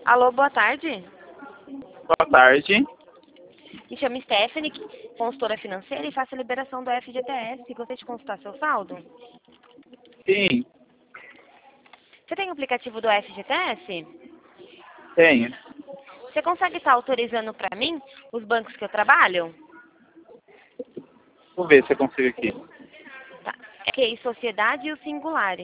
Alô, boa tarde. Boa tarde. Me chamo Stephanie, consultora financeira e faço a liberação do FGTS. Gostaria de consultar seu saldo? Sim, Você tem o aplicativo do FGTS? tenho. Você consegue estar autorizando para mim os bancos que eu trabalho? Vou ver se eu consigo aqui. Tá. Ok, Sociedade e o Singular.